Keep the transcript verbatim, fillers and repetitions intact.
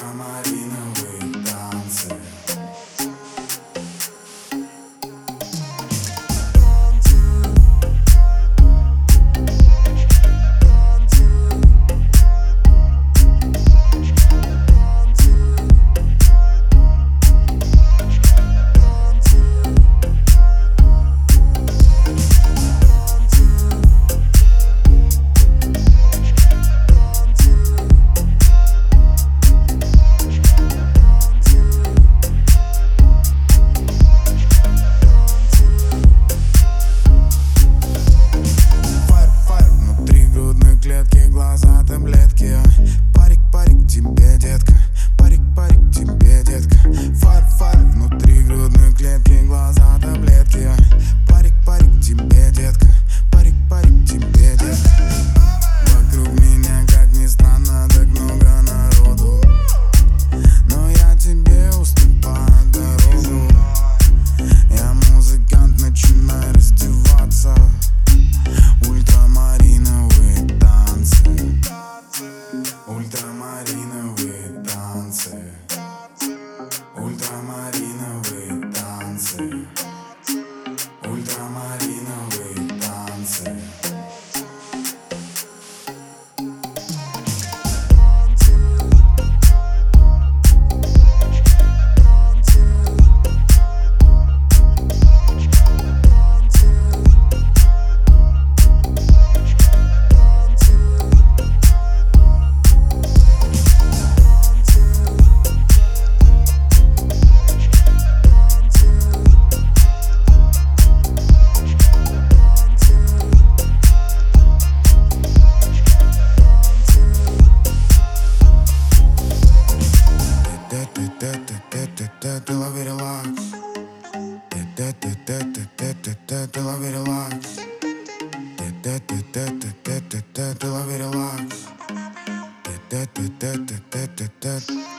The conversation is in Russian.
Ультрамариновые танцы. Глаза таблетки. Парик, парик тебе, детка. Парик, парик тебе, детка. Фар, фар внутри грудной клетки. Глаза таблетки. Парик, парик тебе, детка. Парик, парик тебе, детка. Вокруг меня, как ни странно, так много народу, но я тебе уступаю дорогу. Я музыкант, начинай раздеваться. Ультрамариновые танцы. Ультрамариновые танцы. Ультрамариновые танцы. Ультрамариновые танцы. Ты лови релакс. Ты лови релакс. Ты лови релакс.